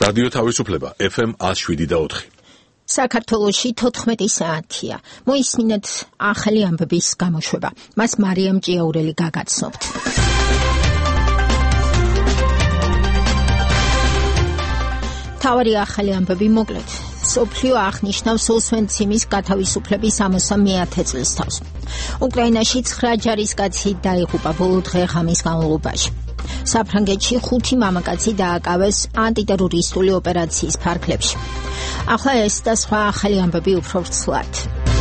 რადიო თავისუფლება FM 107.4. საქართველოში 14 საათია. მოისმინეთ ახალი ამბების გამოშვება. მას მარიამ ჭიაურელი გაგაცნობთ. თავარი ახალი ამბები მოკლედ. სოფლიო აღნიშნავს ოსვენციმის გათავისუფლების 60-ე წლისთავს. უკრაინაში 9 ჯარისკაცი დაიღუპა ბოლო დღე-ღამის განმავლობაში. საფრანგეთში 5 მამაკაცი დააკავეს ანტიტერორისტული ოპერაციის ფარგლებში. ახლა ეს და სხვა ახალი ამბები უფრო ვრცლად.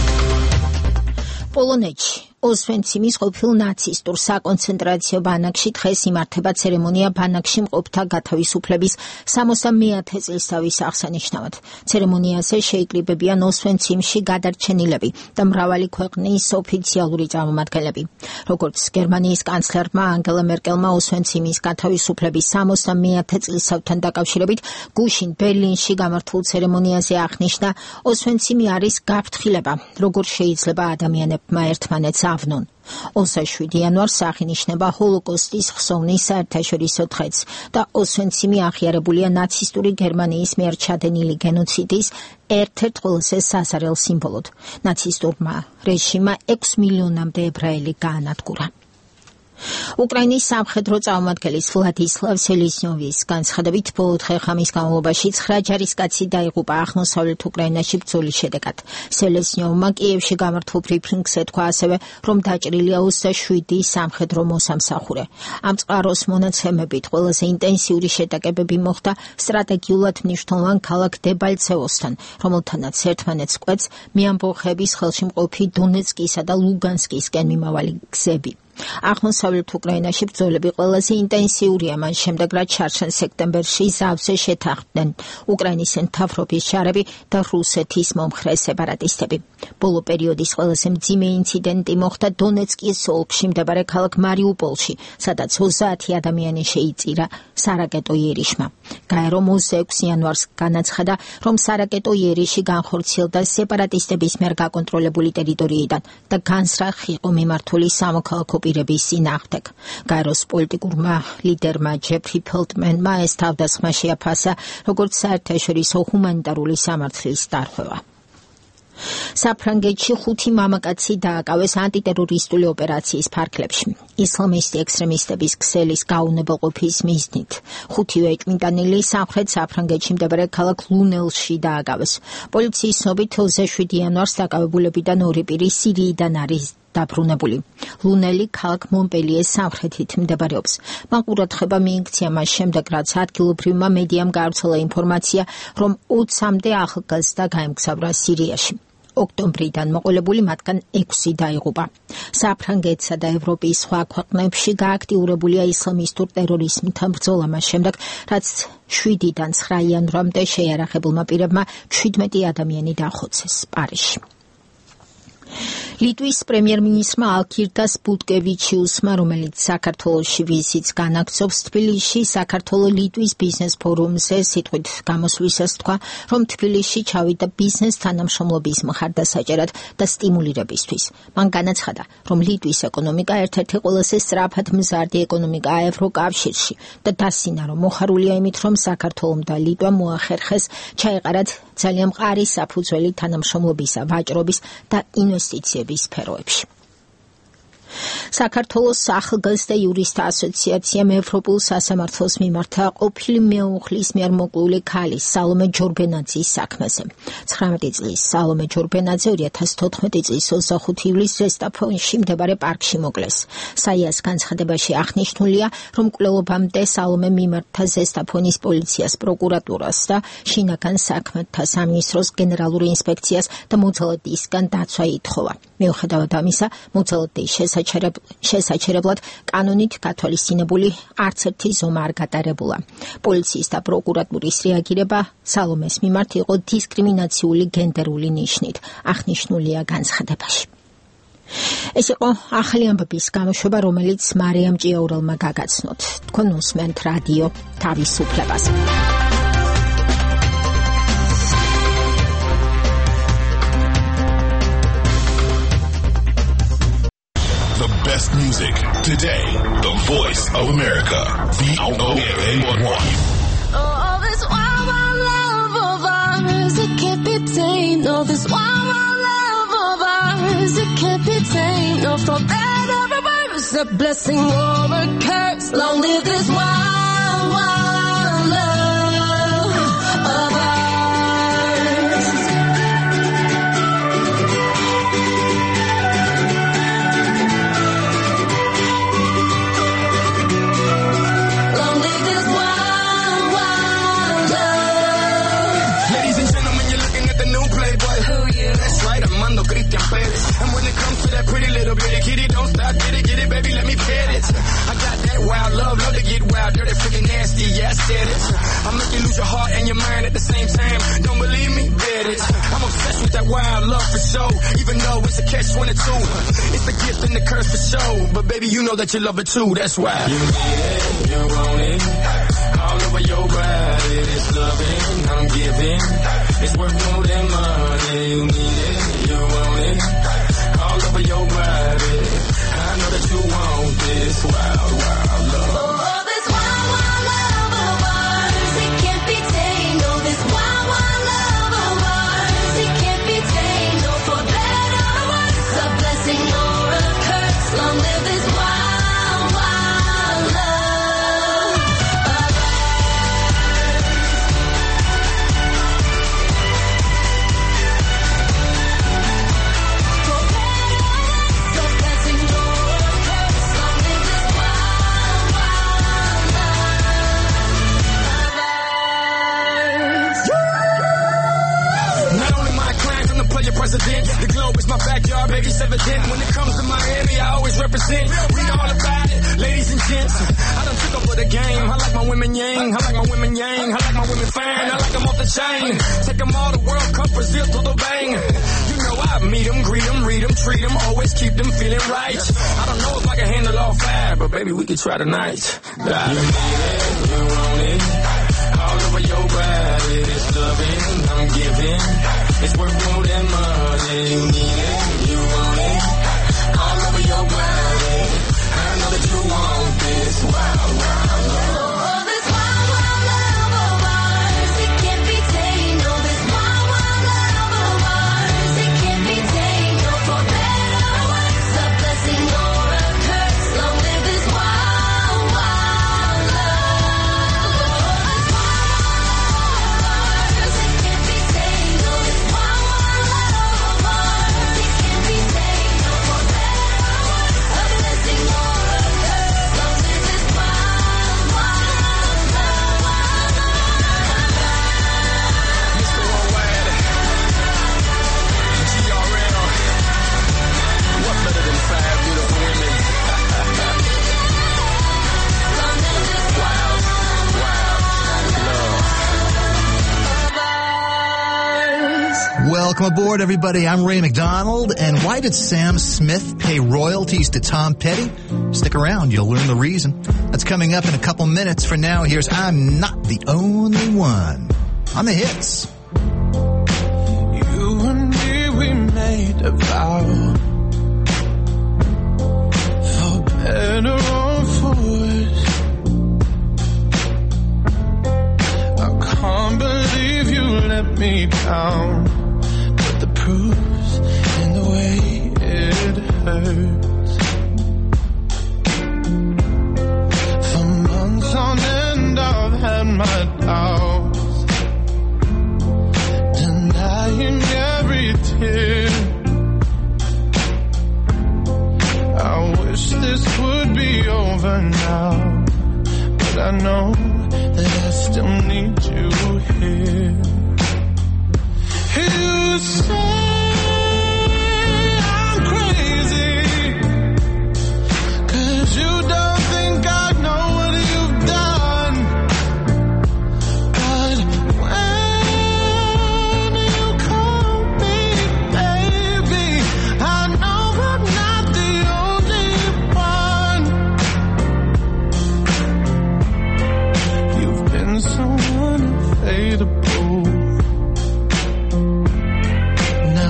პოლონეთში ოსვენციმის ყოფილ ნაცისტურ საკონცენტრაციო ბანაკში დღეს იმართება ცერემონია ბანაკში მყოფთა გათავისუფლების 60-ე წლისთავის აღსანიშნავად. ცერემონიაზე შეიკრიბებიან ოსვენციმში გადარჩენილები და მრავალი ქვეყნის ოფიციალური წარმომადგენლები. როგორც გერმანიის კანცლერმა ანგელა მერკელმა ოსვენციმის გათავისუფლების 60-ე წლისთავთან დაკავშირებით გუშინ ბერლინში გამართულ ცერემონიაზე აღნიშნა, ოსვენციმი არის გაფრთხილება, როგორ შეიძლება ადამიანებმა ერთმანეთს ავნონ. 27 იანვარს აღინიშნება ჰოლოკოსტის ხსოვნის საერთაშორისო დღეც და ოსვენციმი აღიარებულია ნაცისტური გერმანიის მიერ ჩადენილი გენოციდის ერთ-ერთ ყველაზე სასარელ სიმბოლოდ. ნაცისტურმა რეჟიმმა 6 მილიონამდე ებრაელი გაანადგურა. უკრაინის სამხედრო წარმომადგენლის ვლადისლავ სელეზნიოვის განცხადებით ბოლო დღე-ღამის განმავლობაში 9 ჯარისკაცი დაიღუპა აღმოსავლეთ უკრაინაში ბრძოლის შედეგად. სელეზნიოვმა კიევში გამართულ ბრიფინგზე თქვა ასევე, რომ დაჭრილია 27 სამხედრო მოსამსახურე. ამ წყაროს მონაცემებით ყველაზე ინტენსიური შეტაკებები მოხდა სტრატეგიულად მნიშვნელოვან ქალაქ დებალცევოსთან, რომელთანაც ერთმანეთს კვეთს მეამბოხების ხელში მყოფი დონეცკისა და ლუგანსკისკენ მიმავალი გზები. აღმოსავლეთ უკრაინაში ბრძოლები ყველაზე ინტენსიურია მან შემდეგ, რაც ჩარჩენ სექტემბერში ზავზე შეთანხმდნენ უკრაინის მთავრობის ჯარები და რუსეთის მომხრე სეპარატისტები. ბოლო პერიოდის ყველაზე მძიმე ინციდენტი მოხდა დონეცკის ოლქში მდებარე ქალაქ მარიუპოლში, სადაც 30 ადამიანი შეიწირა სარაკეტო იერიშმა. გაერო 26 იანვარს განაცხადა, რომ სარაკეტო იერიში განხორციელდა სეპარატისტების მიერ გაკონტროლებული ტერიტორიიდან და განსრახ იყო მიმართული სამოქალაქო პირების წინააღმდეგ. გაეროს პოლიტიკურმა ლიდერმა ჯეფრი ფელტმენმა ეს თავდასხმა შეაფასა, როგორც საერთაშორისო ჰუმანიტარული სამართლის დარღვევა. საფრანგეთში 5 მამაკაცი დააკავეს ანტიტერორისტული ოპერაციის ფარგლებში. ისლამისტი ექსტრემისტების ქსელის გაუნებელყოფის მიზნით 5-ვე ჭვინტანილი სამხრეთ საფრანგეთში მდებარე ქალაქ ლუნელში დააკავეს. პოლიციის ცნობით 27 იანვარს დაკავებულებიდან 2 პირი სირიიდან არის დაბრუნებული. ლუნელი ქალაქ მონპელიეს სამხრეთით მდებარეობს. მან ყურადღება მიიქცია მას შემდეგ, რაც ადგილობრივმა მედიამ გაავრცელა ინფორმაცია, რომ 20-მდე ახალგაზრდა გაემგზავრა სირიაში. ოქტომბრიდან მოყოლებული მათგან 6 დაიღუპა. საფრანგეთსა და ევროპის სხვა ქვეყნებში გააქტიურებულია ისლამისტურ ტერორიზმთან ბრძოლა მას შემდეგ, რაც 7-დან 9 იანვრამდე შეიარაღებულმა პირებმა 17 ადამიანი დახოცეს პარიზში. ლიტვის პრემიერ-მინისტრმა ალგირდას ბუტკევიჩიუსმა, რომელიც საქართველოში ვიზიტს განაგრძობს, თბილისში საქართველო-ლიტვის ბიზნეს ფორუმზე სიტყვით გამოსვლისას თქვა, რომ თბილისში ჩავიდა ბიზნეს თანამშრომლობის მხარდასაჭერად და სტიმულირებისთვის. მან განაცხადა, რომ ლიტვის ეკონომიკა ერთ-ერთი ყველაზე სწრაფად მზარდი ეკონომიკაა ევროკავშირში და დასინა, რომ მოხარულია იმით, რომ საქართველომ და ლიტვამ მოახერხეს ჩაეყარათ ძალიან მყარი საფუძველი თანამშრომლობისა, ვაჭრობის და ინვესტიციების სფეროებში. საქართველოს ახალგაზრდა იურისტთა ასოციაციამ ევროპულ სასამართლოს მიმართა ყოფილი მეუღლის მიერ მოკლული ქალის სალომე ჯორბენაძის საქმეზე. 19 წლის სალომე ჯორბენაძე 2014 წლის 25 ივლისს ზესტაფონში მდებარე პარკში მოკლეს. საიას განცხადებაში აღნიშნულია, რომ მკვლელობამდე სალომე მიმართა ზესტაფონის პოლიციას, პროკურატურას და შინაგან საქმეთა სამინისტროს გენერალურ ინსპექციას და მოძალადეისგან დაცვა ითხოვა. მიუხედავად ამისა, მოძალადეის შესაჩერებლად კანონით გათვალისწინებული არც ერთი ზომა არ გატარებულა. პოლიციის და პროკურატურის რეაგირება სალომეს მიმართ იყო დისკრიმინაციული გენდერული ნიშნით, აღნიშნულია განცხადებაში. ეს იყო ახალი ამბების გამოშვება, რომელიც მარიამ ჭიაურელმა გაგაცნოთ. თქვენ უსმენთ რადიო თავისუფლებას. Best music today. The Voice of America. VOA1. Oh, this wild, wild can't be tamed. No, for better or worse, a blessing or a curse. Long live this wild, wild love of ours. Long live this wild, wild love. Ladies and gentlemen, you're looking at the new Playboy. Who you? That's right, Armando Christian Perez. And when it comes to that pretty little bitty kitty, don't stop, get it, baby, let me pet it. I got that wild love to get wild, dirty, freaking nasty, yeah, I said it. I'll make you lose your heart and your mind at the same time. Don't believe me? Bet it. I'm obsessed with that wild love for sure, even though it's a catch-22. It's the gift and the curse for sure, but baby, you know that you love it too, that's why. You need it, you want it, all over your body, this loving I'm giving, it's worth more than money. You need it, you want it, all over your body, I know that you want this wild, wild love. Oh, this wild, wild love of ours, it can't be tamed. Oh, this wild, wild love of ours, it can't be tamed. No, for better or worse, a blessing or a curse. Long live this wild, wild love of ours. For better or worse, a blessing or a curse. Long live this wild, wild love of ours. Not only my client from the player president, the globe is my backyard, baby, it's evident. When it comes to Miami, I always represent. Read all about it, ladies and gents. I done took over the game. I like my women yang, I like my women yang, I like my women fine, I like them off the chain. Take them all to World Cup, Brazil to the bang. You know I meet them, greet them, read them, treat them, always keep them feeling right. I don't know if I can handle all five, but baby, we can try tonight. You need it, you want it, all over your body, this loving I'm giving, it's worth more than money. You need it, you want it, all over your body, I know that you want this wild, wild love. Oh, this wild, wild love of ours, it can't be tamed. Oh, this wild, wild love of ours, it can't be tamed. No, for better or worse, a blessing or a curse. Long live this wild, wild love. Oh, this wild, wild love of ours, it can't be tamed. Oh, this wild, wild love of ours, it can't be tamed. No, for better or worse, a blessing or a curse. Long live this wild, wild love. Mr. Worldwide, GRL, what better than 5 beautiful women? Wild, wild love. Welcome aboard, everybody. I'm Ray McDonald. And why did Sam Smith pay royalties to Tom Petty? Stick around. You'll learn the reason. That's coming up in a couple minutes. For now, here's I'm Not the Only One on the hits. You and me, we made a vow, for better or for worse. I can't believe you let me down, but the proof's in the way it hurts. For months on end, I've had my doubts, denying every tear. I wish this would be over now, but I know that I still need you here. You say I'm crazy, 'cause you don't think I know what you've done. But when you call me baby, I know I'm not the only one. You've been so unavailable. Now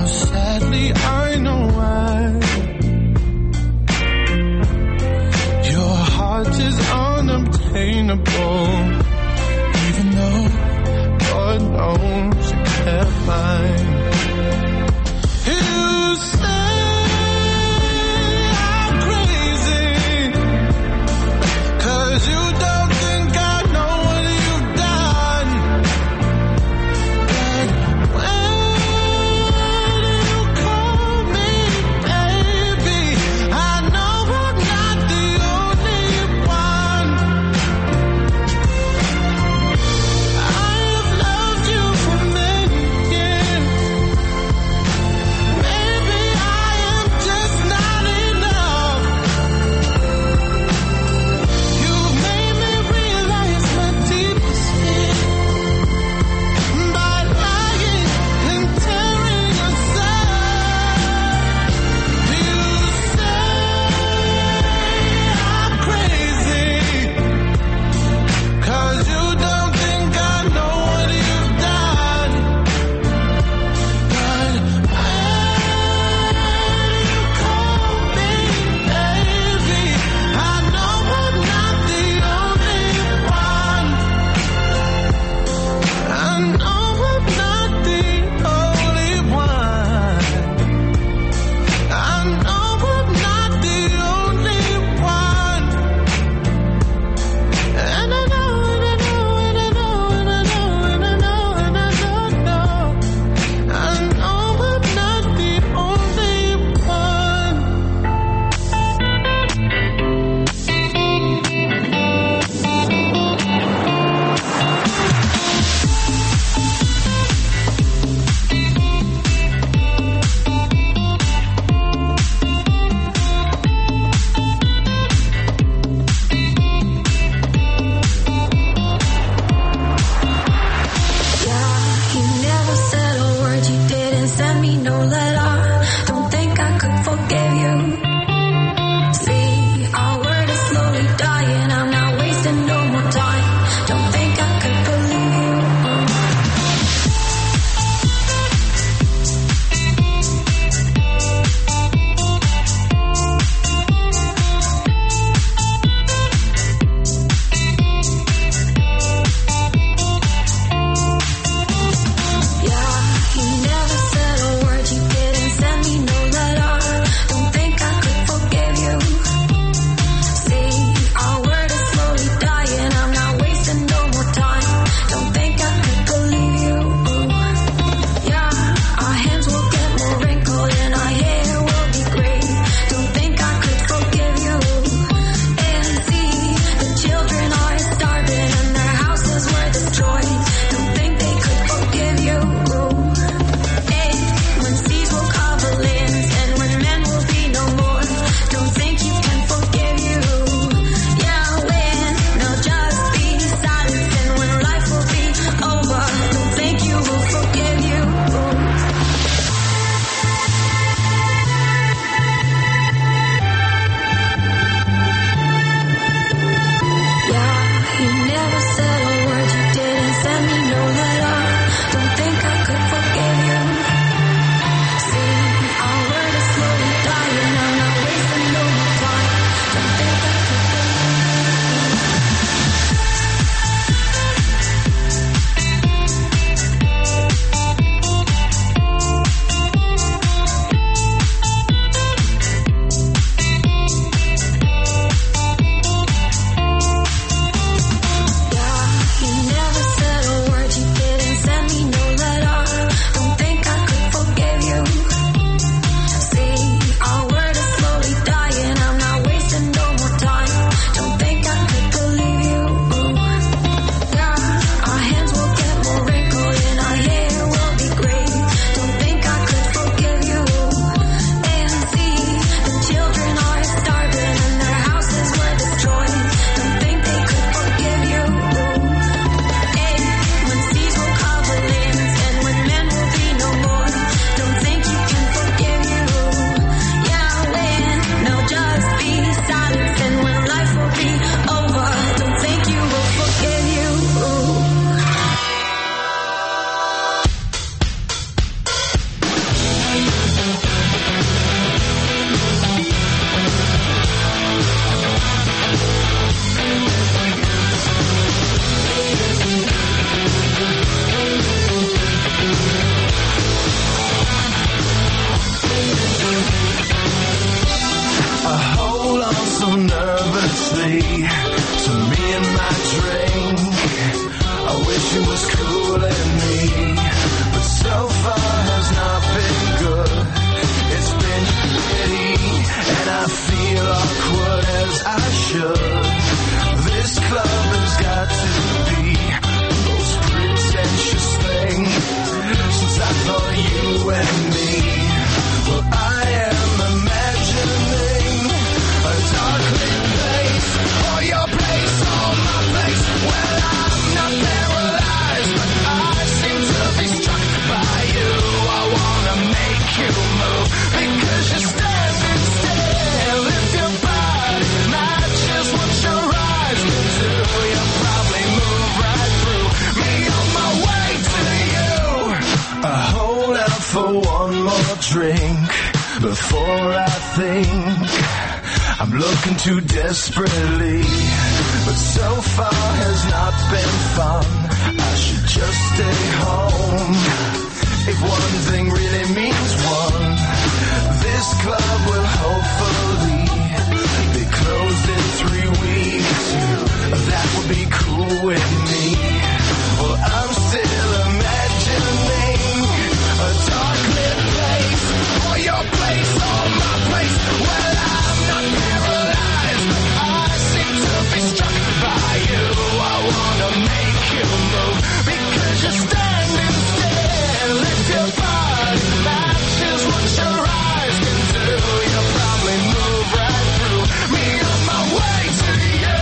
nicely to me and my drink. I wish it was cooling me, but so far has not been good. It's been shitty, and I feel awkward as I should. This club has got to be the most pretentious thing since I thought you and me. Well, I am imagining a dark lit place, or your place, or my place. Well, I'm not paralyzed, but I seem to be struck by you. I wanna make you move because you're standing still. If your body matches what your eyes can do, you'll probably move right through me on my way to you. I hold out for one more drink before I think I'm looking too desperately, but so far has not been fun. I should just stay home. If one thing really means one, this club will hopefully be closed in 3 weeks. That would be cool with me. Well, I'm still imagining a dark lit place, or your place, or my place. Well, I'm not paralyzed, but I seem to be struck by you. I wanna make you move because you're standing still. If your body matches what your eyes can do, you'll probably move right through me on my way to you.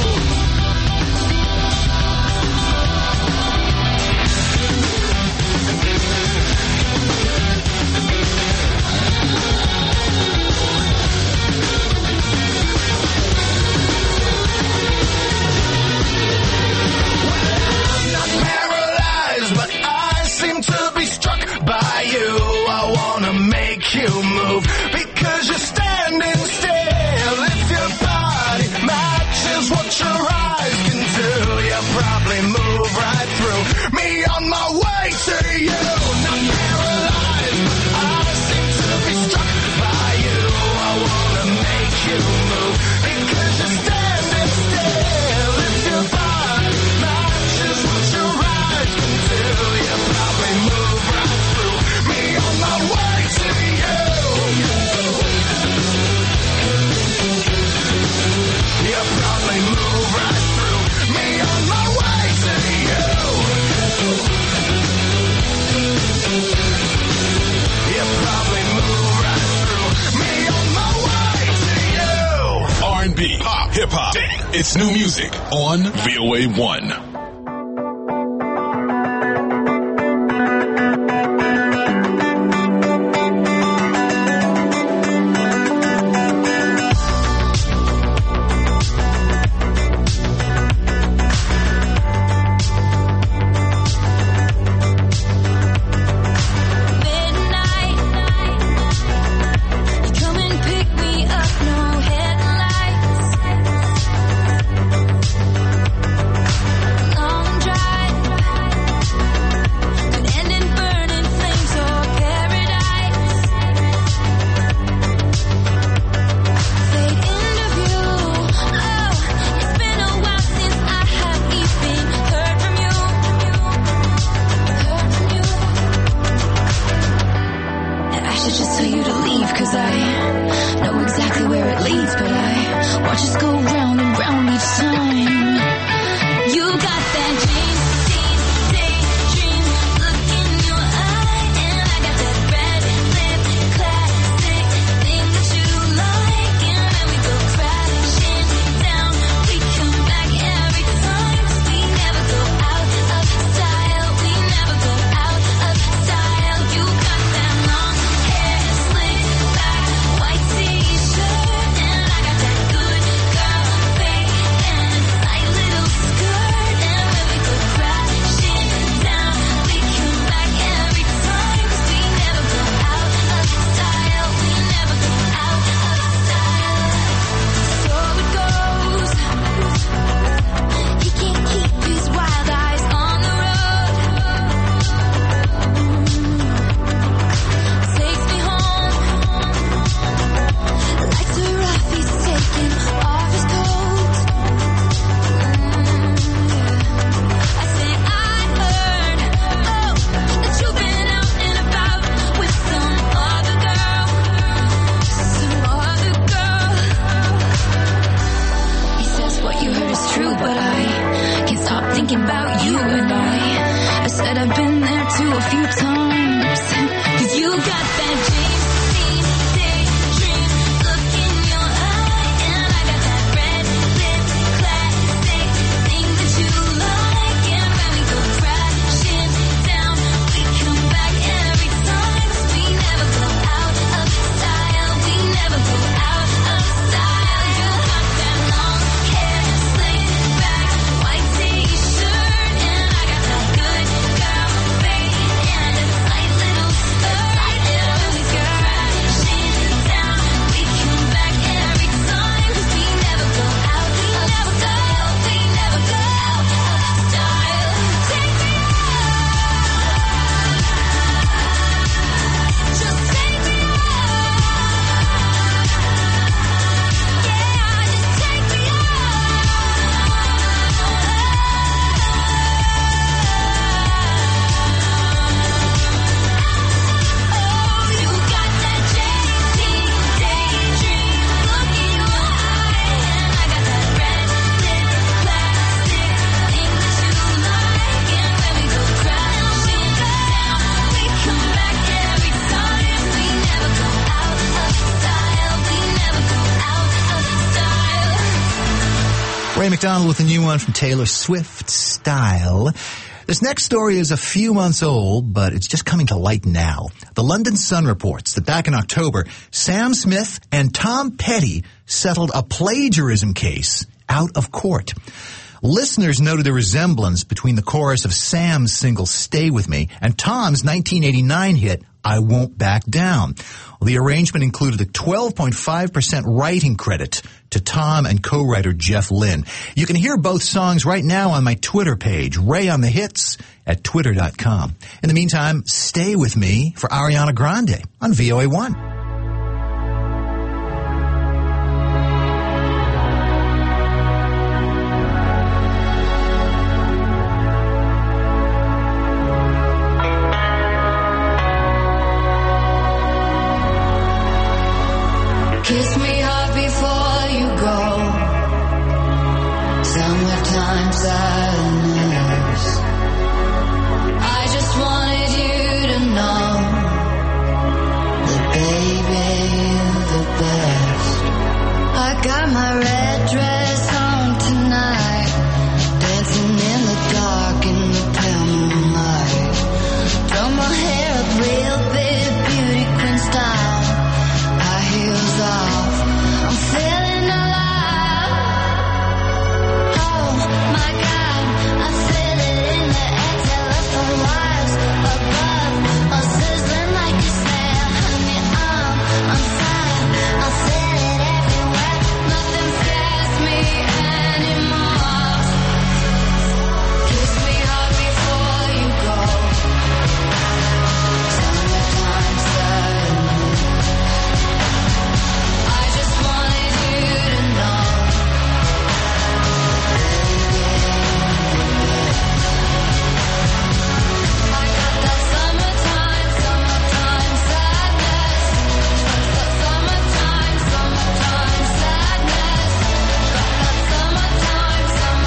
Paralyzed, but I seem to be struck by you. I wanna make you move because you're standing still. If your body matches what your eyes can do, you'll probably move right through me on my way to you. Not paralyzed, but I seem to be struck by you. I wanna make you move because you're standing still. If your body matches what your eyes can do, you'll probably move right through me on my way to you. You'll probably move right through me on my way to you. You'll probably move right through me on my way to you. R&B, pop, hip-hop. It's new music on VOA1. Midnight, you come and pick me up, no headlights. thinking about you and I said I've been there too a few times. 'Cause you got that James Dean daydream look in your eye, and I got that red lip classic thing that you like. And when we go crashing down, we come back every time. 'Cause we never go out of style. We never go out of style. You got that long hair slicked back, white t-shirt, and I got that good girl fade and a tight little skirt. And when we go crashing down, we come back every time. 'Cause we never go out of style. We never go out of style. Take me out. Just take me out. Yeah, just take me out. Oh, you got that JD daydream look in your eye, and I got that red lip plastic thing that you like. And when we go crashing down, we come back every time. We never go out of style. We never go out of style. Ray McDonald with a new one from Taylor Swift, Style. This next story is a few months old, but it's just coming to light now. The London Sun reports that back in October, Sam Smith and Tom Petty settled a plagiarism case out of court. Listeners noted a resemblance between the chorus of Sam's single Stay With Me and Tom's 1989 hit I Won't Back Down. Well, the arrangement included a 12.5% writing credit to Tom and co-writer Jeff Lynne. You can hear both songs right now on my Twitter page, Ray on the Hits at twitter.com. In the meantime, Stay With Me for Ariana Grande on VOA1. Kiss me hard before you go. Summertime sadness. I just wanted you to know that baby, you're the best. I got my red dress on tonight, dancing in the dark in the pale moonlight. Done my hair up real big, beauty queen style. High heels off, I'm feeling alive. Oh my God, I feel it in the air, telephone wires above, all sizzling like a snail. Honey, I'm fine, I feel it everywhere. Nothing scares me anymore. Kiss me hard before you go. Summertime sadness. I just wanted you to know, I got that summertime sadness. Summertime sadness. Got that summertime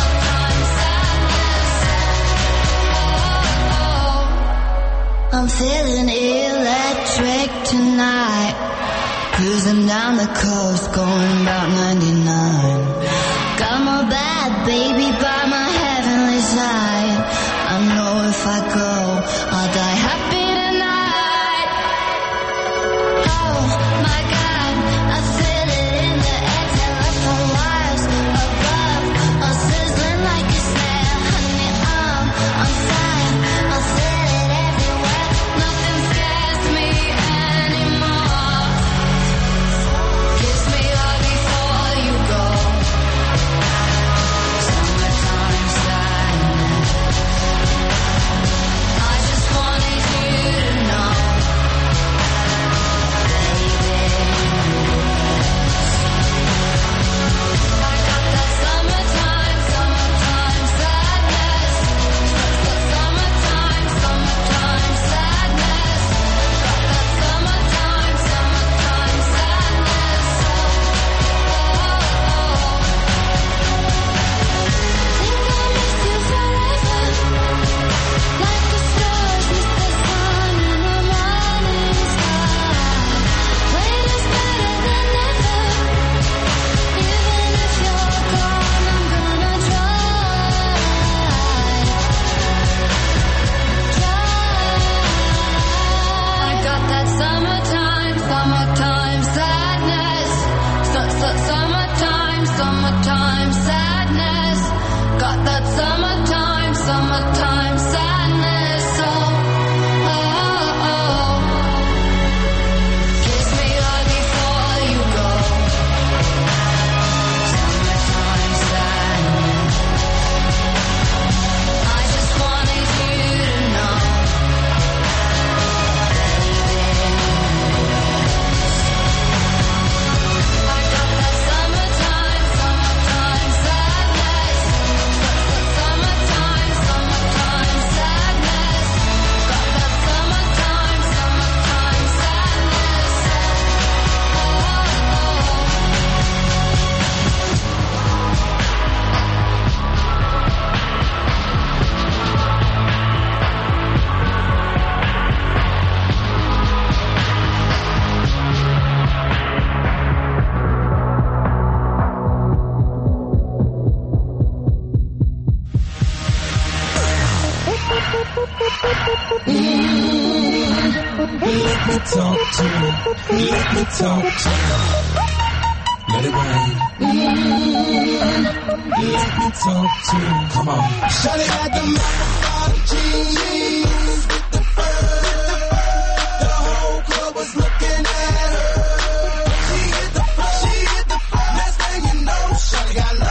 sadness. Oh, I'm feeling electric tonight. Cruising down the coast, going about 99. Got my bad baby by my heavenly side. I know if I go, I'll die happy tonight. Oh my God, I feel it in the air, telephone wires above, all sizzling like a snail. Honey, I'm fine, I feel it everywhere. Nothing scares me anymore. Kiss me hard before you go. Summertime sadness. I just wanted that summertime sadness. Got that summertime sadness. Oh, oh, oh. Kiss me right before you go. Summertime sadness. I just wanted you to know. I got that summertime sadness. Summertime sadness. Got that summertime sadness. Let me talk to you. Let me talk to you. Let it rain. Let me talk to you. Come on. Shawty had the microphone jeans with the fur. The whole club was looking at her. She hit the floor. Next thing you know, Shawty got low.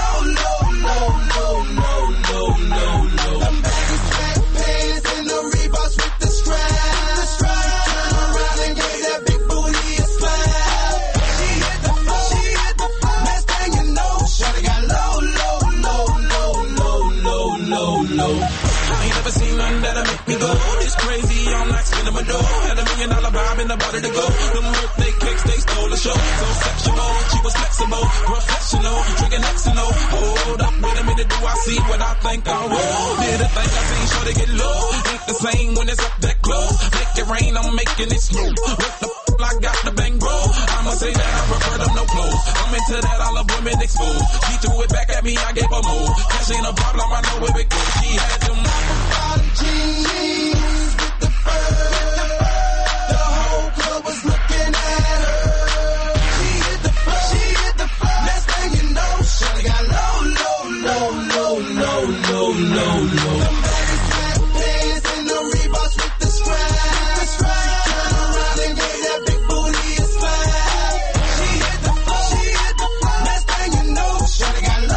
Them baggy sweatpants and the Reeboks with the strap. Turn around and gave that big booty a slap. She hit the floor. Next thing you know, Shawty got low. I ain't never seen nothing that'll make me go this crazy. I'm like spinning my dough. Had $1 million vibe in the body to go. Them birthday cakes, they stole the show. So sexual, she was flexible, professional, drinking Xano. Hold up, wait a minute, do I see what I think I will? Did a thing I seen, sure to get low. Ain't the same when it's up that close. Make it rain, I'm making it slow. What the I got the bang bro. I'ma say that I prefer them no clothes. I'm into that, all the women exposed. She threw it back at me, I gave her more. Cash ain't a problem, I know where it goes. She had them bottom jeans with the fur. The whole club was looking at her. She hit the floor. Next thing you know, Shawty got low. Them baggy sweatpants and the Reeboks with the strap. Turn around and gave that big booty a slap. She hit the floor. Next thing you know, Shawty got low.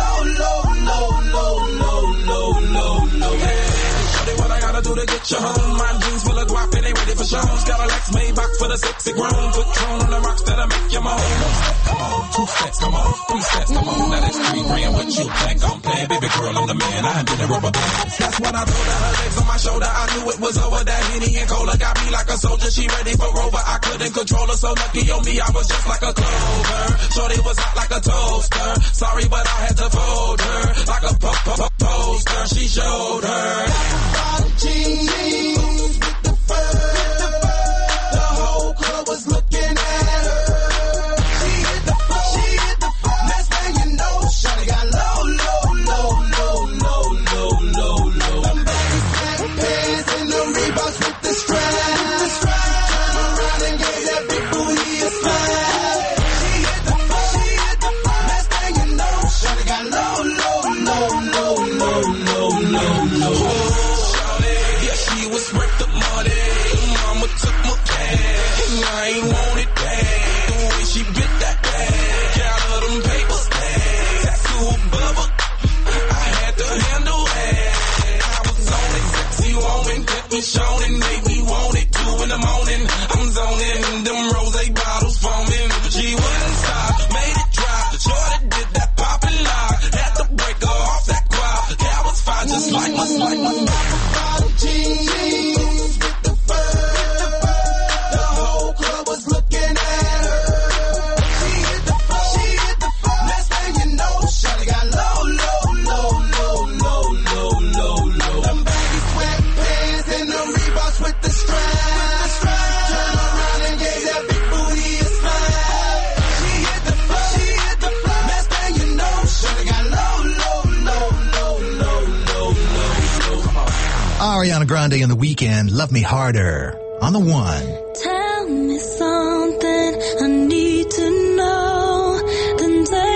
Hey, Shawty, what I gotta do to get you home? My jeans full of guap, it ain't ready for shows. Got a Lex Maybach for the sexy grown. Patron on the rocks that'll make you moan. Come on, 2 steps, come on, 3 steps, come on. Now that's 3 grand. What you think I'm playing? Baby girl, I'm the man. I ain't been a rubber band. That's when I told her her legs on my shoulder. I knew it was over. That Henny and Cola got me like a soldier. She ready for Rover. I couldn't control her. So lucky on me, I was just like a clover. Shorty was hot like a toaster. Sorry, but I had to fold her like a poster. She showed her bottom jeans with the fur. The whole club was looking at her. She hit the floor. Next thing you know, Shawty got low. Them baggy sweatpants and the Reeboks with the strap. Turn around and gave that big booty a slap. She hit the floor. Next thing you know, Shawty got low. Shawty, yeah, she was worth the money. Mama took my cash, and I ain't want it back. The way she bit that bag, got all them papers back. Tattoo above her, I had to handle that. I was on it, sexy woman, kept me showing and made me want it. 2 in the morning, I'm zoning, them rose bottles foaming. She wouldn't stop, made it drop. Shorty did that poppin' lock, had to break her off that quad. That was fine, just like my bottom jeans with the fur. The whole club was looking at her. She hit the floor. Next thing you know, Shawty got low. Them baggy sweatpants and the Reeboks with the strap. Turn around and gave that big booty a slap. She hit the floor. Next thing you know, Shawty got low. Ariana Grande and The Weeknd, Love Me Harder, on the one. Tell me something I need to know. Then tell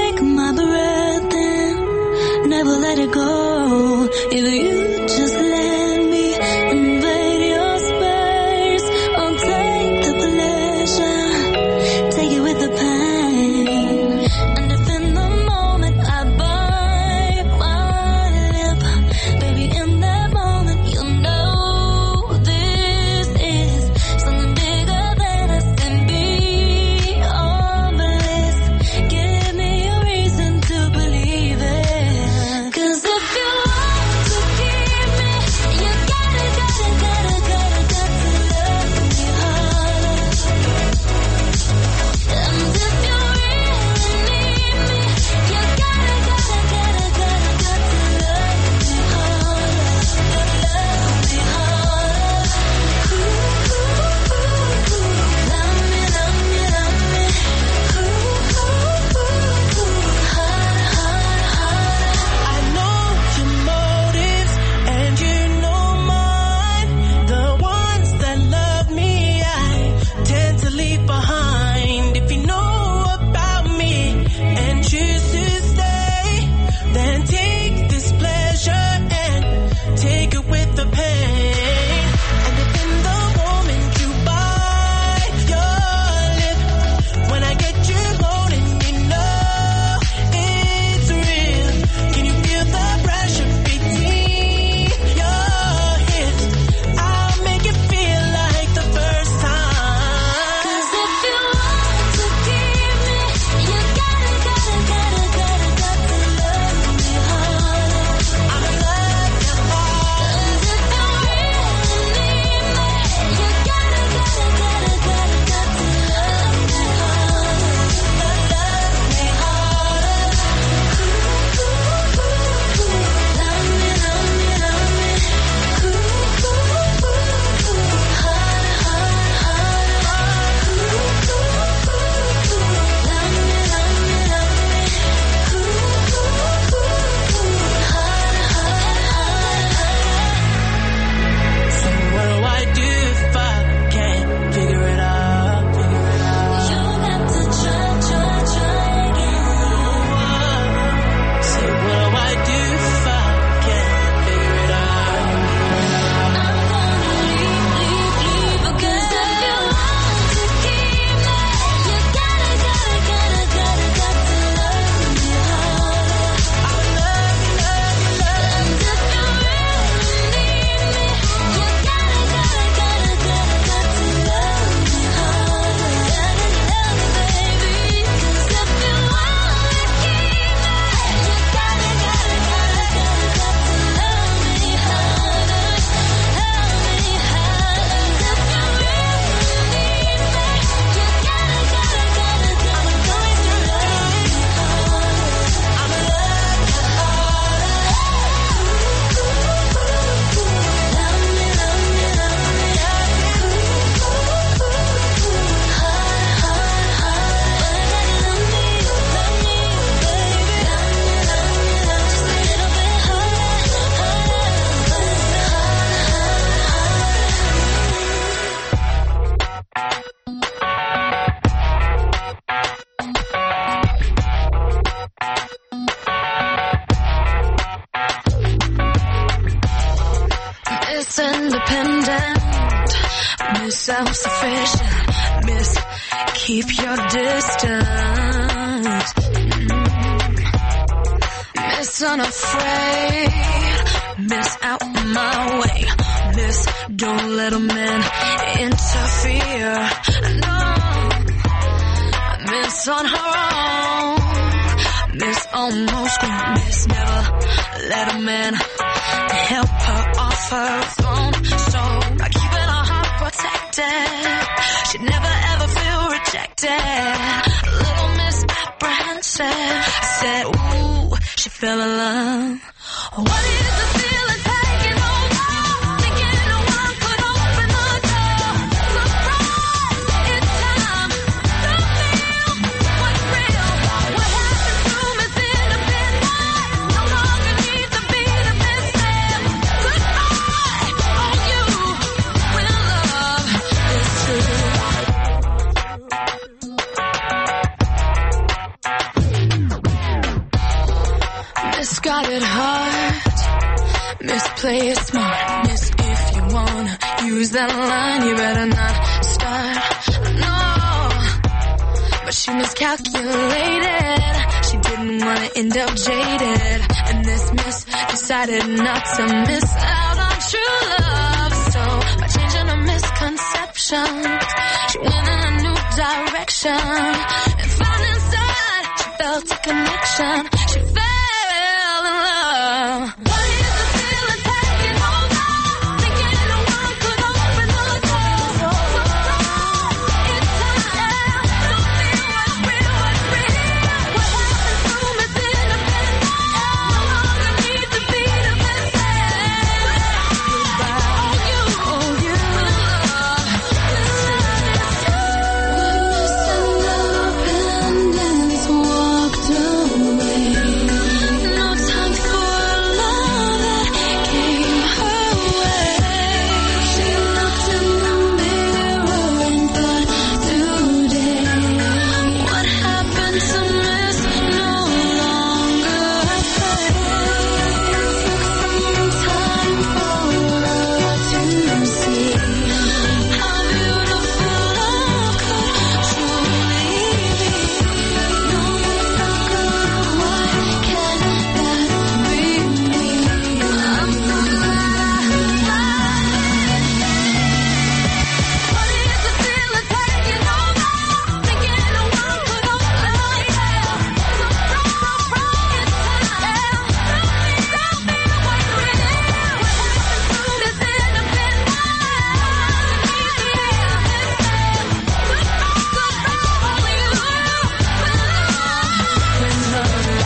self-sufficient. Miss, keep your distance. Miss, unafraid. Miss, out my way. Miss, don't let a man interfere. No, Miss on her own. Miss almost screamed. Miss never let a man help her off her throne. So by keeping her heart protected, she'd never ever feel rejected. Little Miss apprehensive said, ooh, she fell in love. What is the feeling taking over? Thinking no one could open the door. Surprise, it's time to feel what's real. What happened to Miss Independent? No longer needs to be the best man. Goodbye, oh you, when love is true. Miss got it hard. Miss, play it smart. Miss, if you wanna use that line, you better not start. No, but she miscalculated. She didn't wanna end up jaded. And this Miss decided not to miss out on true love. So by changing her misconceptions, she went in a new direction and found inside she felt a connection. She fell in love. What is the feeling taking over? Thinking no one could open the door. Surprise, it's time to feel what's real, what's real. What happened to Miss Independent? No longer needs to be the best man. Goodbye, oh you, when love is Independence walked away. No time for love that came her way. She looked in the mirror and thought, today, what happened to Miss? No longer afraid. It took some time for her to see how beautiful love could truly be. No matter what, can that bring me? I'm so glad I What is the feeling taking over? Thinking no one could open the door. Surprise, surprise, it's time to feel what's real. What happened to Miss Independent? Needs to be the best man. Goodbye, goodbye, oh you, when love is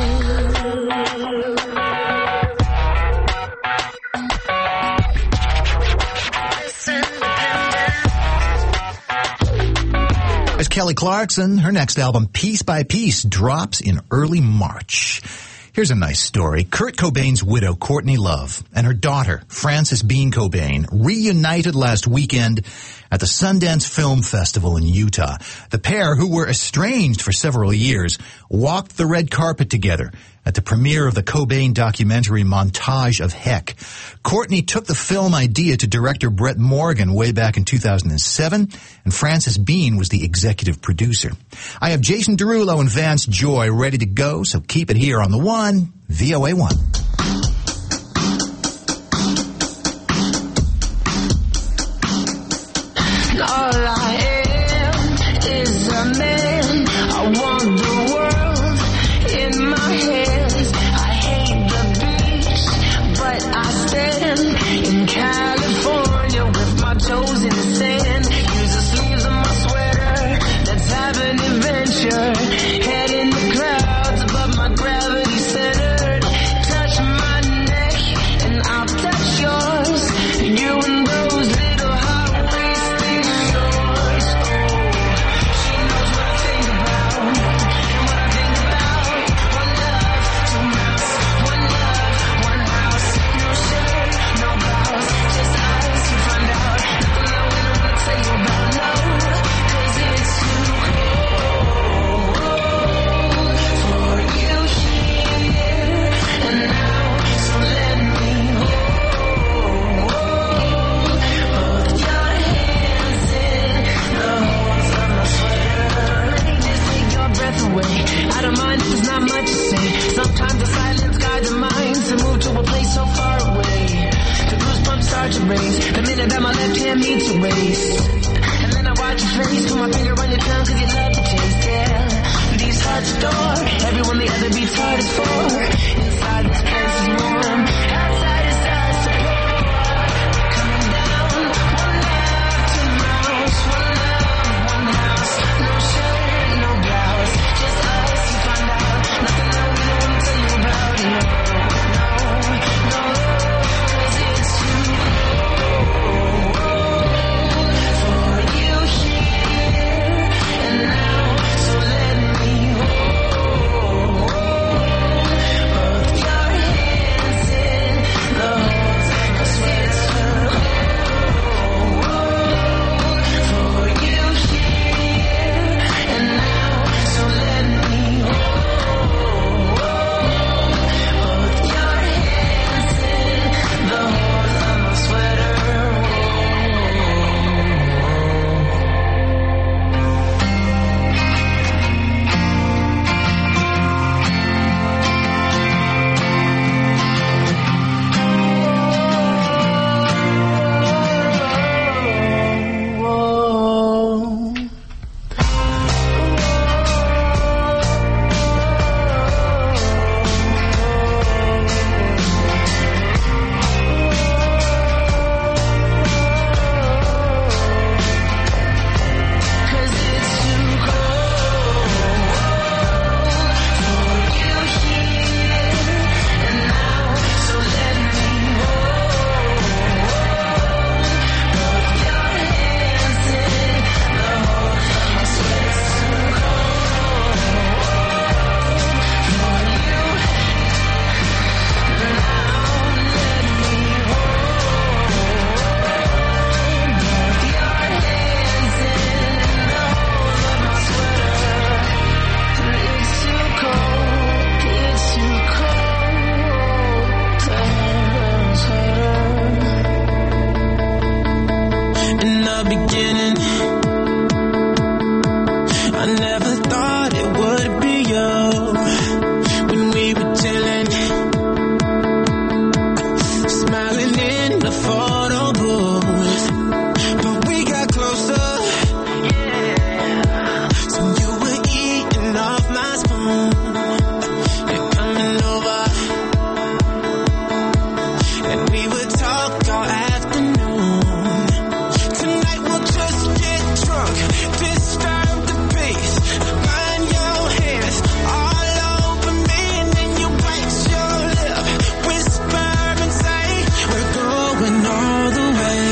There's Kelly Clarkson. Her next album, Piece by Piece, drops in early March. Here's a nice story. Kurt Cobain's widow, Courtney Love, and her daughter, Frances Bean Cobain, reunited last weekend at the Sundance Film Festival in Utah. The pair, who were estranged for several years, walked the red carpet together at the premiere of the Cobain documentary Montage of Heck. Courtney took the film idea to director Brett Morgan way back in 2007, and Frances Bean was the executive producer. I have Jason Derulo and Vance Joy ready to go, so keep it here on the One, VOA1. All I am is a man. I want the world in my hands. I hate the beach, but I stand in California with my toes in the sand. Use the sleeves of my sweater. Let's have an adventure. Head in the clouds above my gravity centered. Touch my much to say. Sometimes the silence guides the mind to move to a place so far away. The goosebumps start to raise the minute that my left hand meets your waist. And then I watch your face, put my finger on your tongue cause you love the taste, yeah. These hearts adore everyone the other beats hard is for. Inside this place is warm, outside is us support. Coming down, one love, two mouths, one love, one house. No shirt, no blouse, just us, you find out. Nothing that we don't want to tell you about, no, no, cause it's too cold for you here and now. So let me hold both your hands in the holes of my sweater. For you here and now. So let me hold both your hands in the holes of my sweater. Cause it's too cold for you here and now. So let me hold both your hands in the holes of my sweater. It's too cold for you now. Let me hold both your hands in the holes of my sweater. It's too cold to handle a sweater. In the beginning, I never thought it would be you. When we were chilling, smiling in the photo booth, but we got closer. So you were eating off my spoon. You're coming over, and we would talk all afternoon. Tonight we'll just get drunk, disturb the peace. Find your hands all over me, and then you bite your lip, whisper and say, we're going all the way.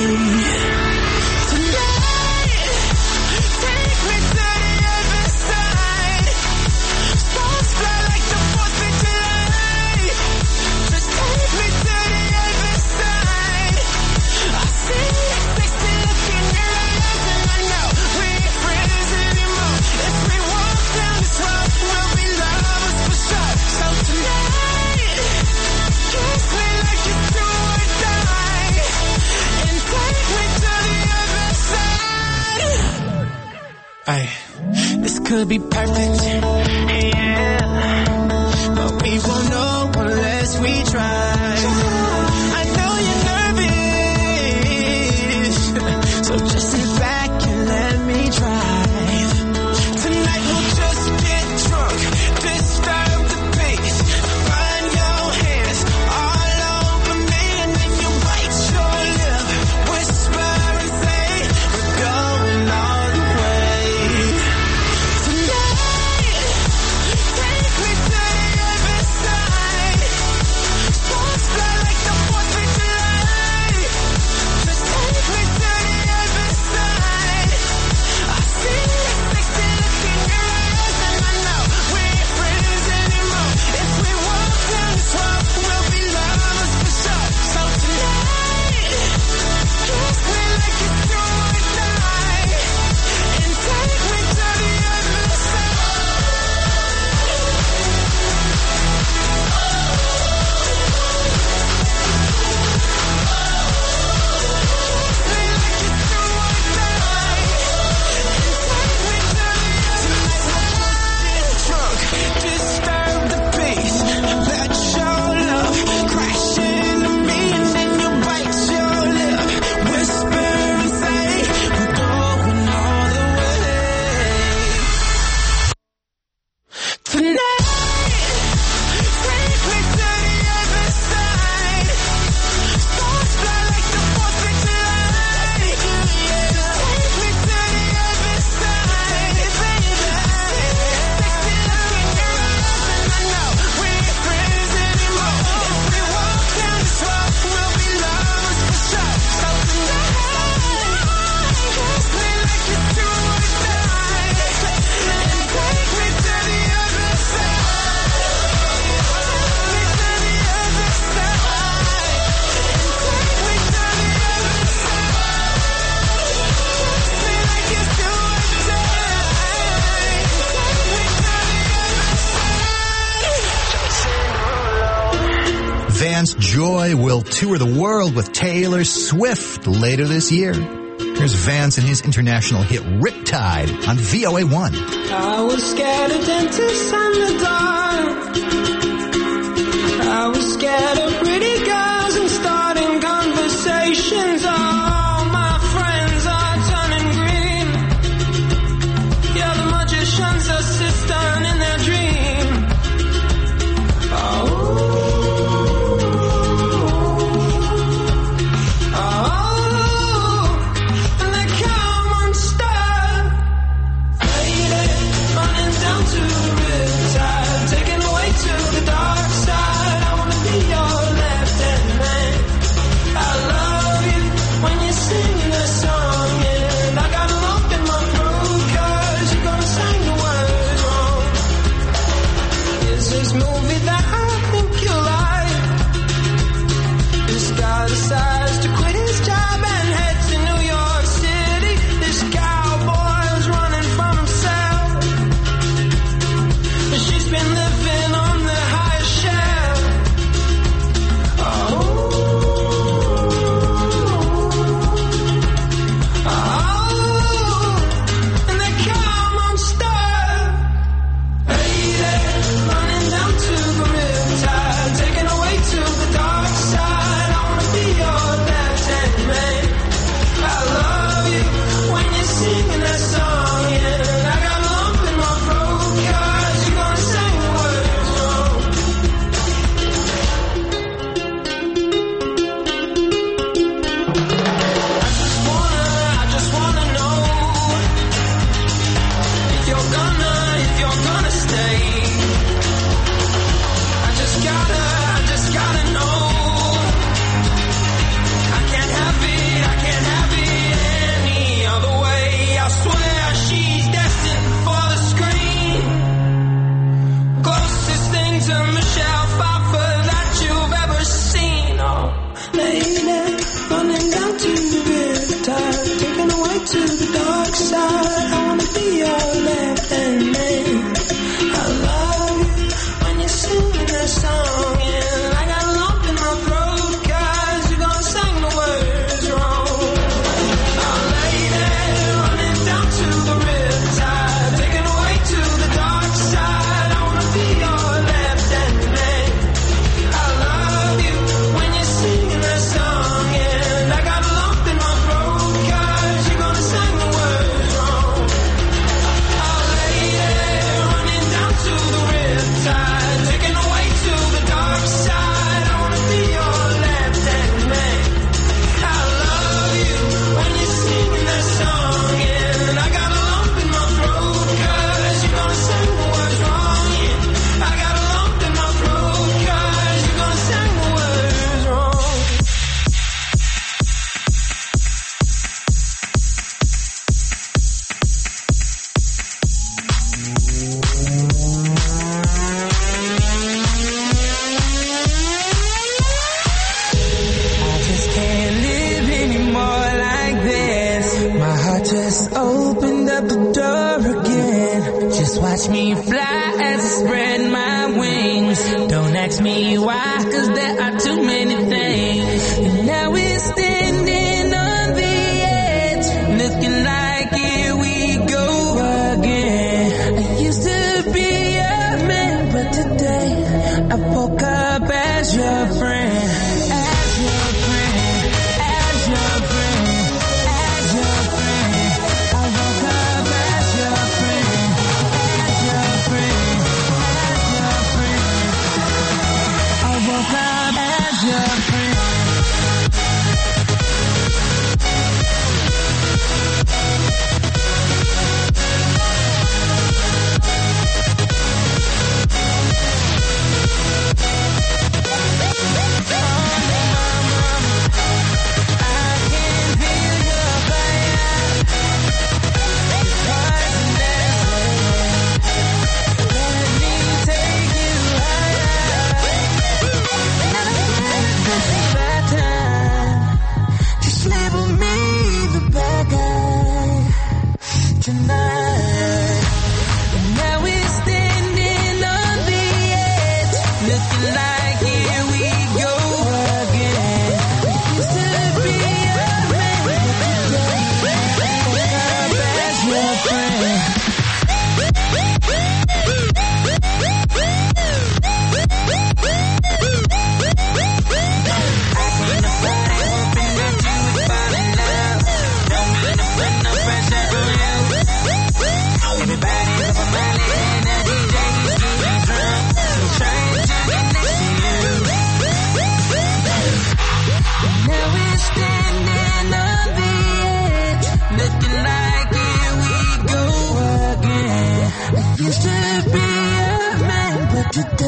Tonight, take me to the other side. Stars fly like the 4th of July. Just take me to the other side. I see a sexy look in your eyes, and I know we ain't friends anymore. If we walk down this road, we'll be lovers for sure. So tonight, kiss me like it's do or die, and take me to the other side. Ay, this could be perfect, yeah, but we won't know unless we try. I know you're nervous, so just sit back and let me drive. Tonight we'll just get drunk, disturb the peace. Find your hands all over me, and then you bite your lip, whisper and say, we're going all the way. Tonight, take me to the other side. Stars Joy will tour the world with Taylor Swift later this year. Here's Vance and his international hit Riptide on VOA1. I was scared of dentists and the dark. I was scared of pretty girls and starting conversations. All my friends are turning green. Yeah, the magician's assistant in their dream. Decides to quit his job and head to New York City. This cowboy is running from himself. She's been living on the highest shelf. And they come unstuck. Hey there, running down to the riptide, taken away to the dark side. Singing that song, yeah. I got a lump in my throat, 'cause you're gonna sing the words wrong. I just wanna know if you're gonna stay. I just gotta know. I can't have it any other way. I swear she's destined for the screen. Closest thing to Michelle Pfeiffer that you've ever seen. Oh, lady, running down to the riptide, taken away to the dark side. I wanna be your left-hand man. I love you when you're singing that song, and I got a lump in my throat, 'cause you're gonna sing the words wrong. Oh, lady, down to the riptide, taken away to the dark side. I wanna be your left-hand man. I love you when you're singing that song, and I got a lump in my throat, 'cause you're gonna sing the words wrong. Oh, lady, running down to the riptide, taken away to the dark side. I wanna be your left-hand man. I love you when you're singing that song, and I got a lump in my throat, 'cause you're gonna sing the words wrong, yeah. I got a lump in my throat, 'cause you're gonna sing the words wrong. I just can't live anymore like this. My heart just opened up the door again. Just watch me fly as I spread my wings. Don't ask me why, 'cause there are too many things. And now we're standing on the edge, looking like here we go again. I used to be a man, but today I woke up as your friend. Looking like here we go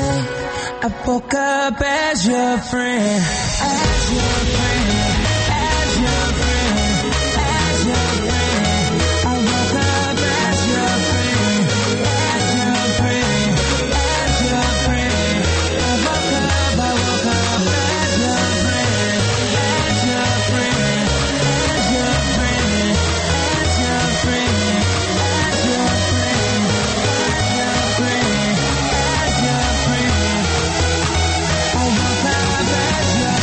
I woke up as your friend, as your friend, as your friend, as your friend. I woke up as your friend, as your friend, as your friend. I woke up as your friend, as your friend, as your friend, as your friend, as your friend, as your friend, as your friend. I woke up as your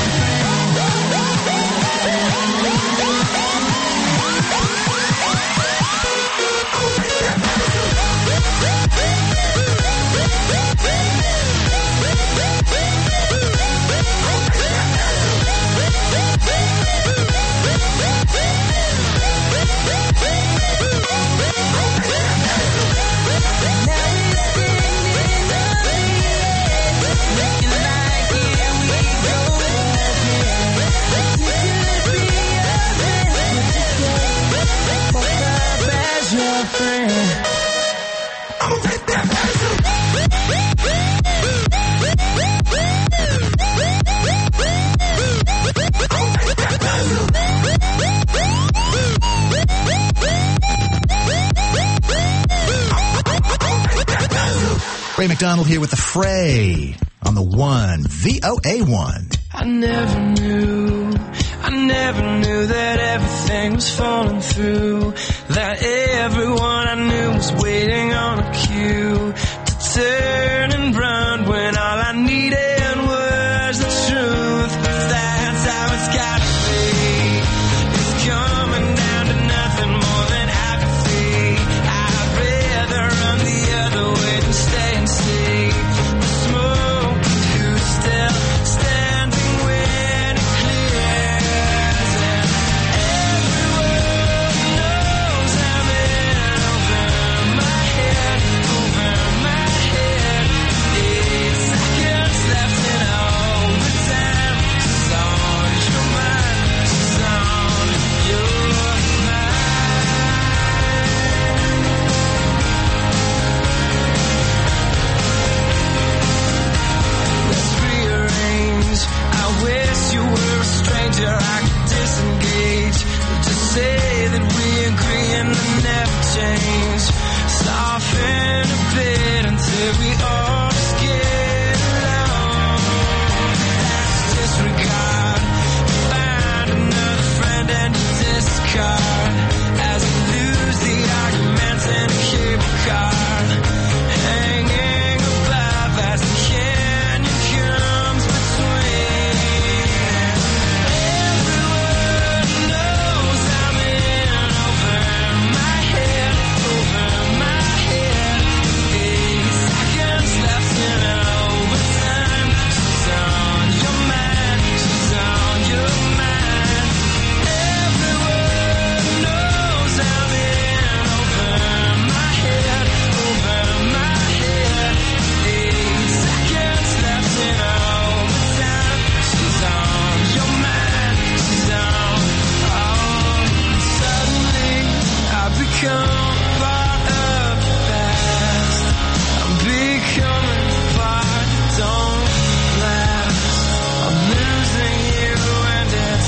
Ray McDonald here with the Fray on the One, VOA1. I never knew that everything was falling through, that everyone I knew was waiting on a cue to turn and run when all I needed was the truth. But that's how it's gotta be. It's coming down to nothing more than apathy. I'd rather run the other way than stay and see the smoke. Who's still standing when it clears? And everyone knows I'm in over my head, over my head. 8 seconds left in overtime. She's on your mind, she's on your mind. Let's rearrange. I wish you were a stranger I could disengage. Just say that we agree and then never change. Soften a bit until we all just get along. That's disregard. Find another friend and discard as we lose the arguments in a cable car. Hanging above as the canyon comes between. Everyone knows I'm in over my head, over my head. 8 seconds left in overtime. She's on your mind, she's on your mind. Everyone knows I'm in over my head, over my head. 8 seconds left in overtime. She's on your mind, she's on. Suddenly I've become part of the past. I'm becoming part that don't last. I'm losing you and it's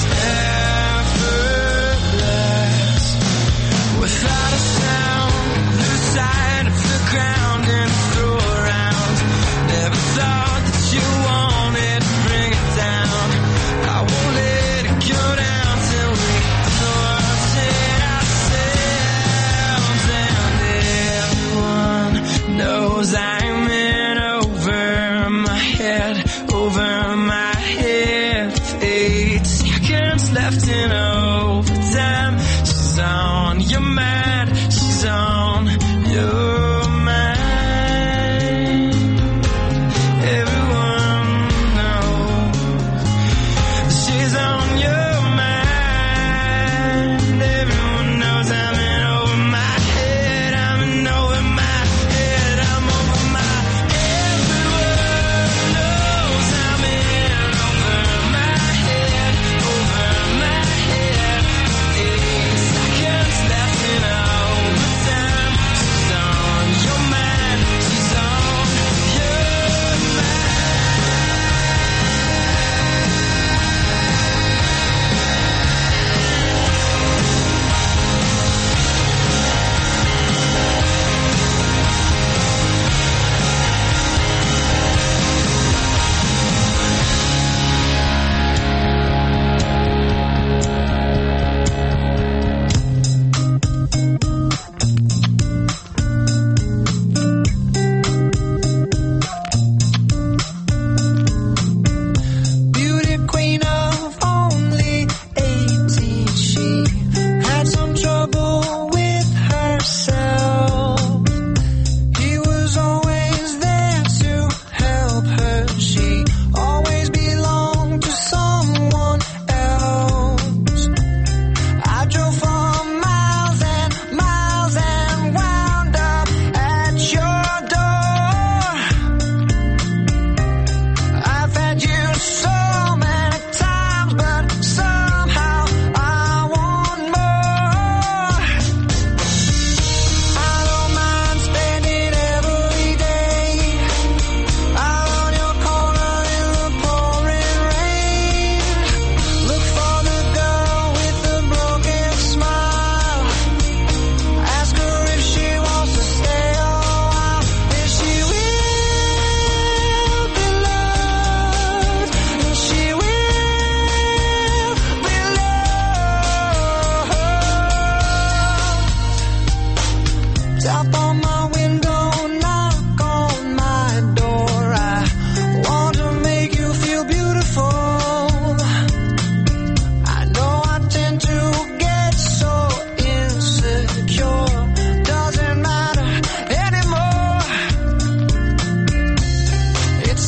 effortless. Without a sound, lose sight of the ground and throw around. Never thought that you wanted to bring it down. I won't let it go down till we sorted ourselves. And everyone knows I'm in over my head, over my head. 8 seconds left in overtime. She's on your mind, she's on your mind. Everyone knows she's on your mind. Everyone knows I'm in over my head, I'm in over my head, I'm over my. Everyone knows I'm in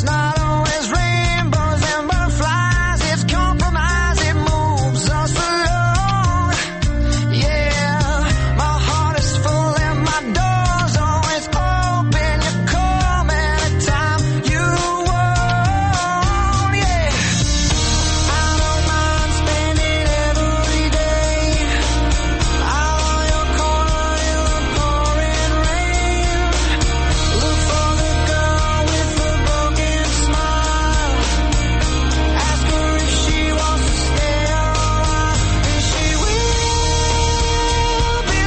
not always rainbows and butterflies. It's compromise, it moves us along. Yeah, my heart is full and my door's always open. You come anytime you want. Yeah, I don't mind spending every day out on your corner in the pouring rain. Look for the girl with the broken smile. Ask her if she wants to stay a while, and she will be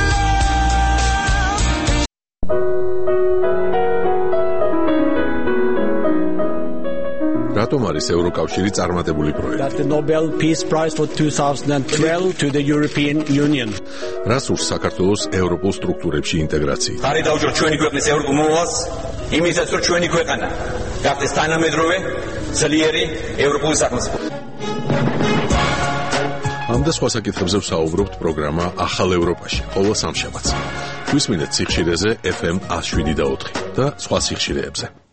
რატომ არის ევროკავშირი წარმატებული პროექტი? That the Nobel Peace Prize for 2012 to the European Union. რას ურს საქართველოს ევროპულ სტრუქტურებში ინტეგრაციით? ხარი დაუჯეროთ ჩვენი ქვეყნის ევროპულ მოვალს, იმისაც რომ ჩვენი ქვეყანა გახდეს თანამედროვე, ძლიერი ევროპული სახელმწიფო. ამ და სხვა საკითხებზე ვსაუბრობთ პროგრამა ახალ ევროპაში, ყოველ სამშაბათს. გვისმინეთ სიხშირეზე FM 107.4 და სხვა სიხშირეებზე.